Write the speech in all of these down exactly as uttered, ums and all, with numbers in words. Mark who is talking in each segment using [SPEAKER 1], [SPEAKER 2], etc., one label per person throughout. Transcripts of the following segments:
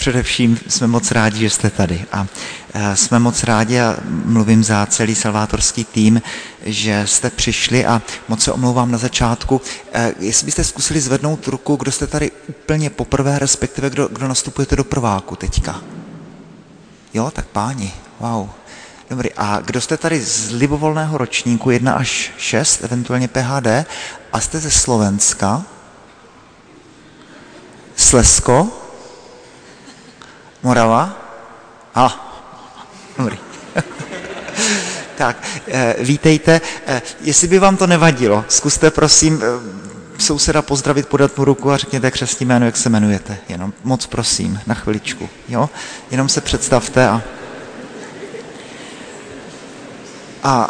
[SPEAKER 1] především jsme moc rádi, že jste tady a jsme moc rádi, a mluvím za celý salvátorský tým, že jste přišli a moc se omlouvám na začátku. Jestli byste zkusili zvednout ruku, kdo jste tady úplně poprvé, respektive kdo, kdo nastupujete do prváku teďka. Jo, tak páni, wow. Dobrý, a kdo jste tady z libovolného ročníku jedna až šest, eventuálně P H D, a jste ze Slovenska? Slezsko? Morava? A, dobrý. Tak, vítejte. Jestli by vám to nevadilo, zkuste prosím souseda pozdravit, podat mu ruku a řekněte křestní jméno, jak se jmenujete. Jenom moc prosím, na chviličku. Jo? Jenom se představte a... A...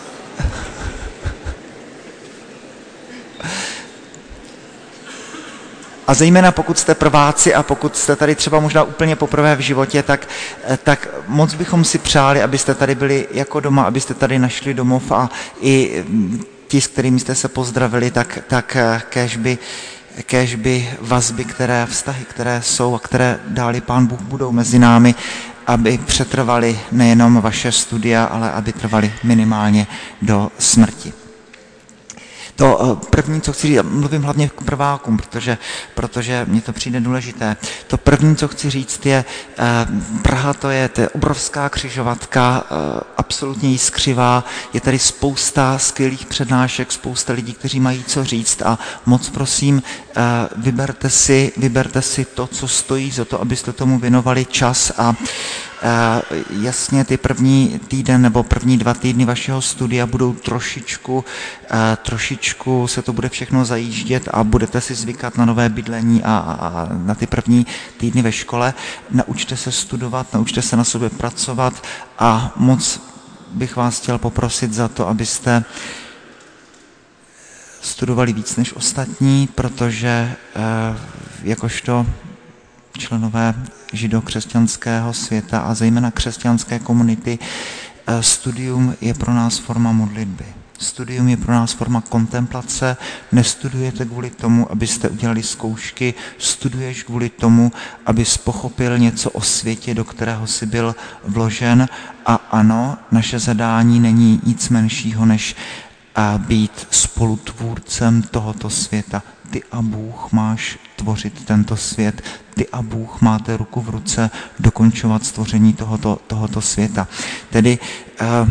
[SPEAKER 1] A zejména pokud jste prváci a pokud jste tady třeba možná úplně poprvé v životě, tak, tak moc bychom si přáli, abyste tady byli jako doma, abyste tady našli domov a i ti, s kterými jste se pozdravili, tak, tak kéžby, kéžby vazby, které, vztahy, které jsou a které dáli Pán Bůh budou mezi námi, aby přetrvaly nejenom vaše studia, ale aby trvaly minimálně do smrti. To první, co chci říct, mluvím hlavně k prvákům, protože, protože mně to přijde důležité. To první, co chci říct, je, Praha to je, to je obrovská křižovatka, absolutně jiskřivá, je tady spousta skvělých přednášek, spousta lidí, kteří mají co říct a moc prosím, vyberte si, vyberte si to, co stojí za to, abyste tomu věnovali čas a jasně ty první týden nebo první dva týdny vašeho studia budou trošičku, trošičku se to bude všechno zajíždět a budete si zvykat na nové bydlení a, a na ty první týdny ve škole. Naučte se studovat, naučte se na sobě pracovat a moc bych vás chtěl poprosit za to, abyste studovali víc než ostatní, protože jakožto členové židokřesťanského světa a zejména křesťanské komunity, studium je pro nás forma modlitby. Studium je pro nás forma kontemplace. Nestudujete kvůli tomu, abyste udělali zkoušky, studuješ kvůli tomu, abys pochopil něco o světě, do kterého jsi byl vložen. A ano, naše zadání není nic menšího, než být spolutvůrcem tohoto světa. Ty a Bůh máš tvořit tento svět, ty a Bůh máte ruku v ruce dokončovat stvoření tohoto, tohoto světa. Tedy uh,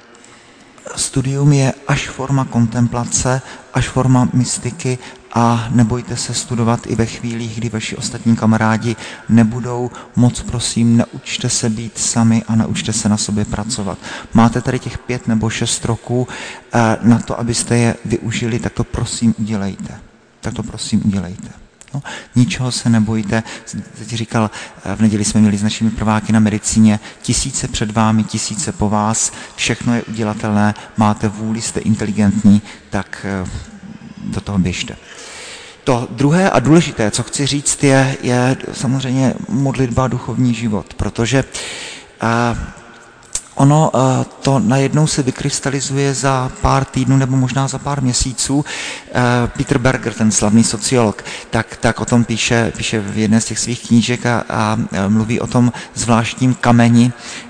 [SPEAKER 1] studium je až forma kontemplace, až forma mystiky a nebojte se studovat i ve chvílích, kdy vaši ostatní kamarádi nebudou. Moc prosím, naučte se být sami a naučte se na sobě pracovat. Máte tady těch pět nebo šest roků uh, na to, abyste je využili, tak to prosím udělejte. Tak to prosím udělejte. No, ničeho se nebojte. Teď říkal, v neděli jsme měli s našimi prváky na medicíně, tisíce před vámi, tisíce po vás, všechno je udělatelné, máte vůli, jste inteligentní, tak do toho běžte. To druhé a důležité, co chci říct, je, je samozřejmě modlitba, duchovní život, protože uh, ono to najednou se vykrystalizuje za pár týdnů nebo možná za pár měsíců. Peter Berger, ten slavný sociolog, tak, tak o tom píše, píše v jedné z těch svých knížek a, a mluví o tom zvláštním kameni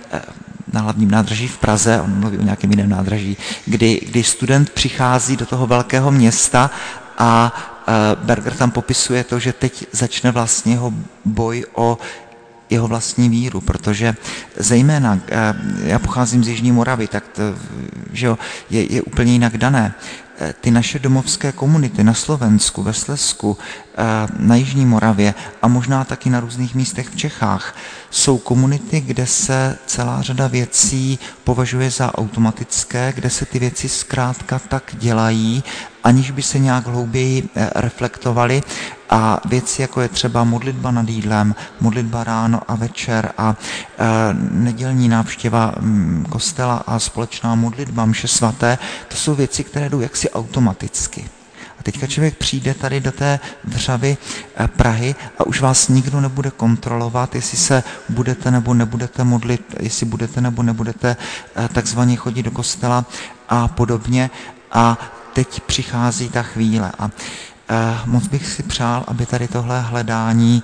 [SPEAKER 1] na hlavním nádraží v Praze, on mluví o nějakém jiném nádraží, kdy, kdy student přichází do toho velkého města a Berger tam popisuje to, že teď začne vlastně jeho boj o jeho vlastní víru, protože zejména, já pocházím z Jižní Moravy, tak to, že jo, je, je úplně jinak dané. Ty naše domovské komunity na Slovensku, ve Slezsku, na Jižní Moravě a možná taky na různých místech v Čechách jsou komunity, kde se celá řada věcí považuje za automatické, kde se ty věci zkrátka tak dělají, aniž by se nějak hlouběji reflektovaly a věci, jako je třeba modlitba nad jídlem, modlitba ráno a večer a e, nedělní návštěva m, kostela a společná modlitba, mše svaté, to jsou věci, které jdou jaksi automaticky. A teďka člověk přijde tady do té vřavy e, Prahy a už vás nikdo nebude kontrolovat, jestli se budete nebo nebudete modlit, jestli budete nebo nebudete e, takzvaně chodit do kostela a podobně. A teď přichází ta chvíle a moc bych si přál, aby tady tohle hledání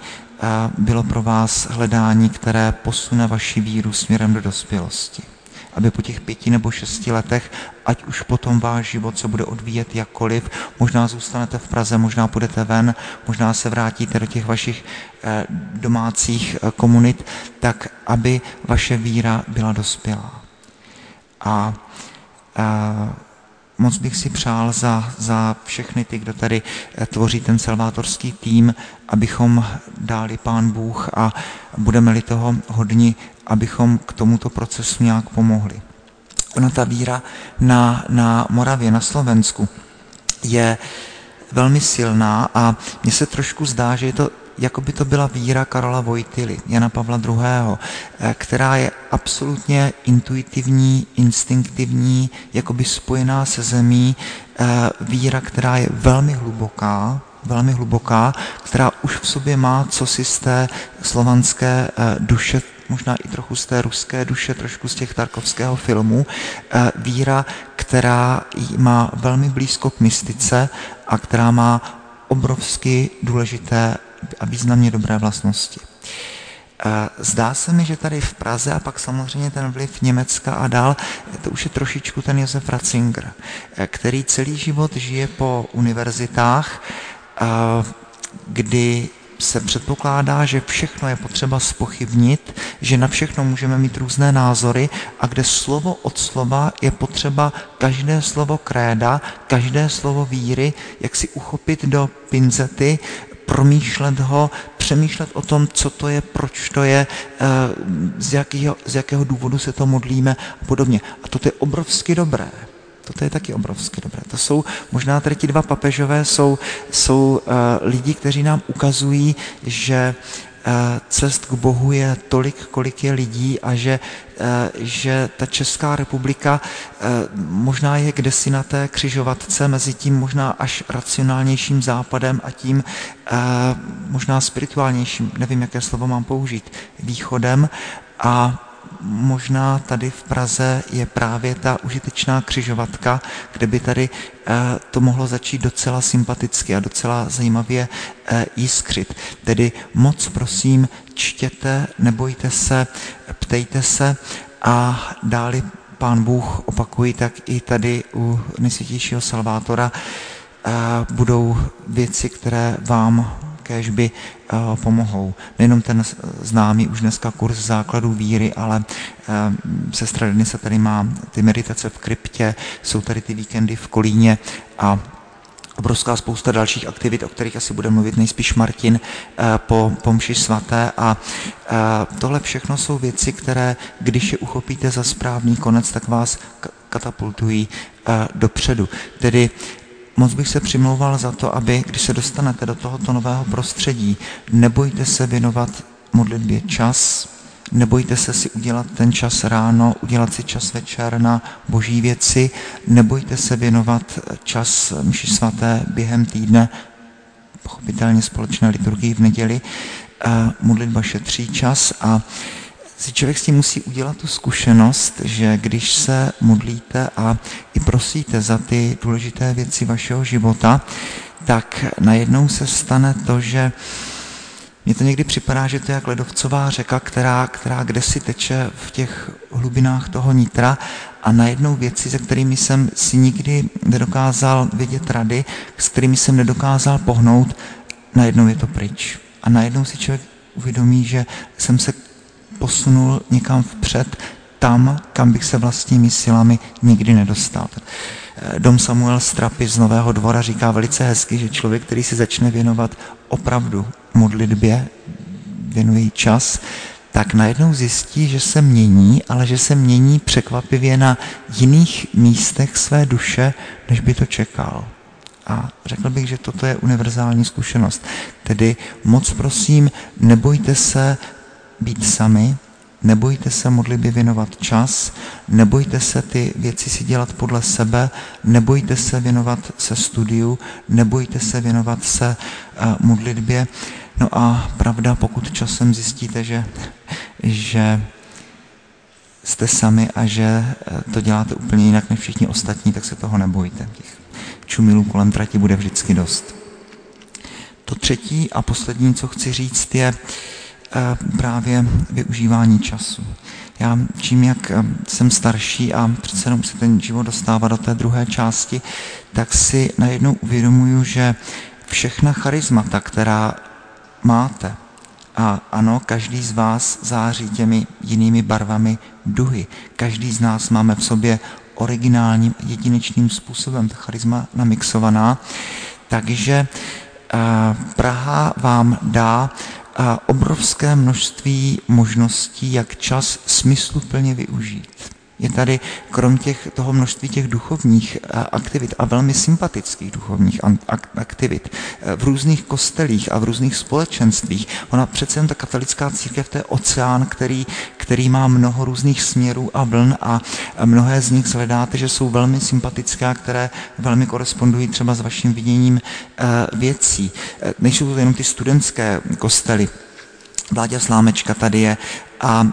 [SPEAKER 1] bylo pro vás hledání, které posune vaši víru směrem do dospělosti. Aby po těch pěti nebo šesti letech, ať už potom váš život se bude odvíjet jakkoliv, možná zůstanete v Praze, možná půjdete ven, možná se vrátíte do těch vašich domácích komunit, tak aby vaše víra byla dospělá. A, a moc bych si přál za, za všechny ty, kdo tady tvoří ten salvátorský tým, abychom dali Pán Bůh a budeme-li toho hodni, abychom k tomuto procesu nějak pomohli. Ona ta víra na, na Moravě, na Slovensku je velmi silná a mně se trošku zdá, že je to, jako by to byla víra Karola Wojtyly, Jana Pavla druhého., která je absolutně intuitivní, instinktivní, jakoby spojená se zemí, víra, která je velmi hluboká, velmi hluboká, která už v sobě má cosi z té slovanské duše, možná i trochu z té ruské duše, trošku z těch Tarkovského filmu. Víra, která má velmi blízko k mystice a která má obrovsky důležité a významně dobré vlastnosti. Zdá se mi, že tady v Praze a pak samozřejmě ten vliv Německa a dál, to už je trošičku ten Josef Ratzinger, který celý život žije po univerzitách, kdy se předpokládá, že všechno je potřeba zpochybnit, že na všechno můžeme mít různé názory a kde slovo od slova je potřeba každé slovo kréda, každé slovo víry, jak si uchopit do pinzety, promýšlet ho, přemýšlet o tom, co to je, proč to je, z jakého, z jakého důvodu se to modlíme a podobně. A toto je obrovsky dobré. Toto je taky obrovsky dobré. To jsou, možná tady ti dva papežové jsou, jsou uh, lidi, kteří nám ukazují, že uh, cest k Bohu je tolik, kolik je lidí a že, uh, že ta Česká republika uh, možná je kdesi na té křižovatce mezi tím možná až racionálnějším západem a tím uh, možná spirituálnějším, nevím, jaké slovo mám použít, východem a možná tady v Praze je právě ta užitečná křižovatka, kde by tady to mohlo začít docela sympaticky a docela zajímavě jiskřit. Tedy moc prosím, čtěte, nebojte se, ptejte se a dáli Pán Bůh, opakuji, tak i tady u nejsvětějšího Salvátora budou věci, které vám kéžby uh, pomohou. Nejenom ten známý už dneska kurz základů víry, ale uh, sestra Denisa tady má ty meditace v kryptě, jsou tady ty víkendy v Kolíně a obrovská spousta dalších aktivit, o kterých asi bude mluvit nejspíš Martin uh, po, po mši svaté a uh, tohle všechno jsou věci, které, když je uchopíte za správný konec, tak vás katapultují uh, dopředu. Tedy moc bych se přimlouval za to, aby, když se dostanete do tohoto nového prostředí, nebojte se věnovat modlitbě čas, nebojte se si udělat ten čas ráno, udělat si čas večer na boží věci, nebojte se věnovat čas mši svaté během týdne, pochopitelně společné liturgii v neděli, modlitba šetří čas a si člověk s tím musí udělat tu zkušenost, že když se modlíte a i prosíte za ty důležité věci vašeho života, tak najednou se stane to, že mně to někdy připadá, že to je jak ledovcová řeka, která, která kdesi teče v těch hlubinách toho nitra a najednou věci, se kterými jsem si nikdy nedokázal vědět rady, s kterými jsem nedokázal pohnout, najednou je to pryč. A najednou si člověk uvědomí, že jsem se posunul někam vpřed, tam, kam bych se vlastními silami nikdy nedostal. Dom Samuel Strapy z Nového Dvora říká velice hezky, že člověk, který se začne věnovat opravdu modlitbě, věnuje čas, tak najednou zjistí, že se mění, ale že se mění překvapivě na jiných místech své duše, než by to čekal. A řekl bych, že toto je univerzální zkušenost. Tedy moc prosím, nebojte se být sami, nebojte se modlitbě věnovat čas, nebojte se ty věci si dělat podle sebe, nebojte se věnovat se studiu, nebojte se věnovat se uh, modlitbě. No a pravda, pokud časem zjistíte, že, že jste sami a že to děláte úplně jinak než všichni ostatní, tak se toho nebojte. Těch čumilů kolem trati bude vždycky dost. To třetí a poslední, co chci říct, je právě využívání času. Já čím jak jsem starší a přece jenom se ten život dostává do té druhé části, tak si najednou uvědomuju, že všechna charismata, která máte, a ano, každý z vás září těmi jinými barvami duhy. Každý z nás máme v sobě originálním, jedinečným způsobem ta charisma namixovaná, takže Praha vám dá obrovské množství možností, jak čas smysluplně využít. Je tady krom těch, toho množství těch duchovních aktivit a velmi sympatických duchovních aktivit v různých kostelích a v různých společenstvích. Ona přece jen ta katolická církev, to je oceán, který, který má mnoho různých směrů a vln a mnohé z nich shledáte, že jsou velmi sympatické a které velmi korespondují třeba s vaším viděním věcí. Nejsou to jenom ty studentské kostely. Vláďa Slámečka tady je a, a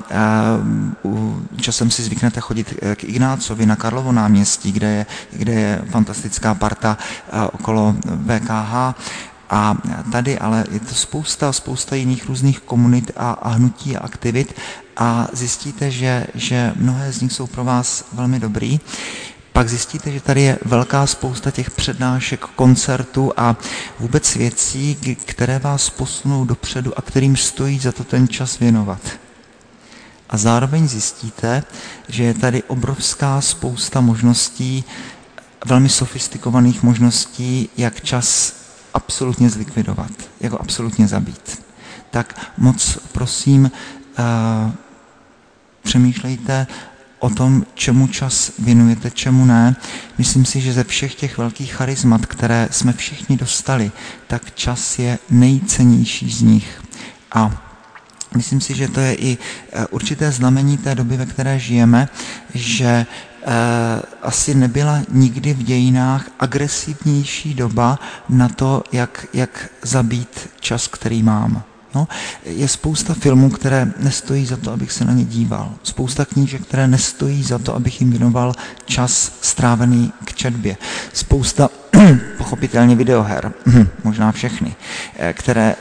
[SPEAKER 1] časem si zvyknete chodit k Ignácovi na Karlovo náměstí, kde je, kde je fantastická parta okolo V K H. A tady ale je to spousta, spousta jiných různých komunit a, a hnutí a aktivit a zjistíte, že, že mnohé z nich jsou pro vás velmi dobrý. Pak zjistíte, že tady je velká spousta těch přednášek, koncertů a vůbec věcí, které vás posunou dopředu a kterým stojí za to ten čas věnovat. A zároveň zjistíte, že je tady obrovská spousta možností, velmi sofistikovaných možností, jak čas absolutně zlikvidovat, jak ho absolutně zabít. Tak moc prosím, uh, přemýšlejte o tom, čemu čas věnujete, čemu ne. Myslím si, že ze všech těch velkých charismat, které jsme všichni dostali, tak čas je nejcennější z nich. A myslím si, že to je i určité znamení té doby, ve které žijeme, že eh, asi nebyla nikdy v dějinách agresivnější doba na to, jak, jak zabít čas, který mám. No, je spousta filmů, které nestojí za to, abych se na ně díval. Spousta knížek, které nestojí za to, abych jim věnoval čas strávený k četbě. Spousta, pochopitelně, videoher, možná všechny, které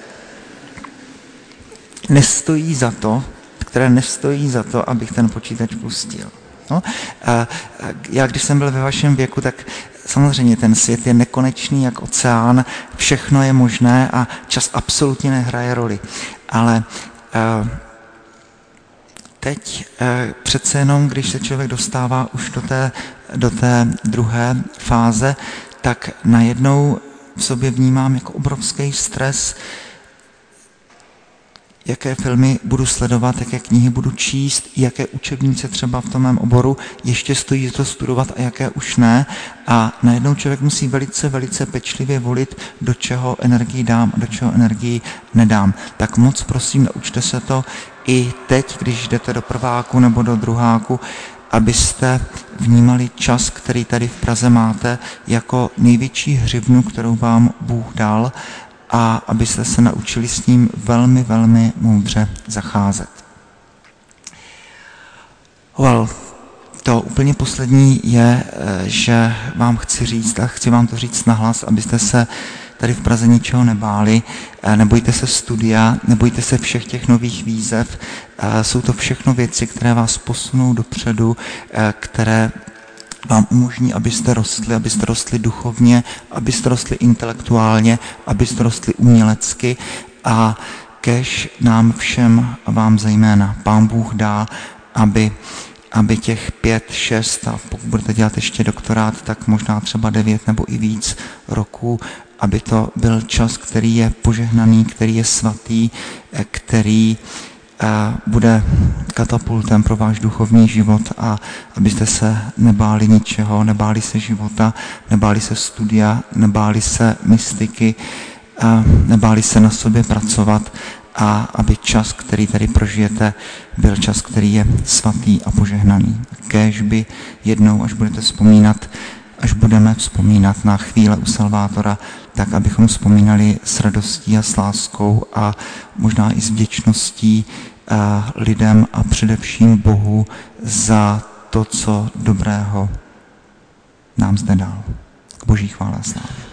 [SPEAKER 1] nestojí za to, které nestojí za to, abych ten počítač pustil. No, já, když jsem byl ve vašem věku, tak samozřejmě ten svět je nekonečný jak oceán, všechno je možné a čas absolutně nehraje roli. Ale teď přece jenom, když se člověk dostává už do té, do té druhé fáze, tak najednou v sobě vnímám jako obrovský stres, jaké filmy budu sledovat, jaké knihy budu číst, jaké učebnice třeba v tom mém oboru ještě stojí za to studovat a jaké už ne. A najednou člověk musí velice, velice pečlivě volit, do čeho energii dám a do čeho energii nedám. Tak moc prosím, naučte se to i teď, když jdete do prváku nebo do druháku, abyste vnímali čas, který tady v Praze máte, jako největší hřivnu, kterou vám Bůh dal, a abyste se naučili s ním velmi, velmi moudře zacházet. Well, to úplně poslední je, že vám chci říct, a chci vám to říct nahlas, abyste se tady v Praze ničeho nebáli, nebojte se studia, nebojte se všech těch nových výzev, jsou to všechno věci, které vás posunou dopředu, které vám umožní, abyste rostli, abyste rostli duchovně, abyste rostli intelektuálně, abyste rostli umělecky a kéž nám všem a vám zejména Pán Bůh dá, aby, aby těch pět, šest a pokud budete dělat ještě doktorát, tak možná třeba devět nebo i víc roků, aby to byl čas, který je požehnaný, který je svatý, který bude katapultem pro váš duchovní život a abyste se nebáli ničeho, nebáli se života, nebáli se studia, nebáli se mystiky, nebáli se na sobě pracovat a aby čas, který tady prožijete, byl čas, který je svatý a požehnaný. Kéž by jednou, až budete vzpomínat, až budeme vzpomínat na chvíle u Salvátora, tak abychom vzpomínali s radostí a s láskou a možná i s vděčností lidem a především Bohu za to, co dobrého nám zde dal. K Boží chvále a slávě.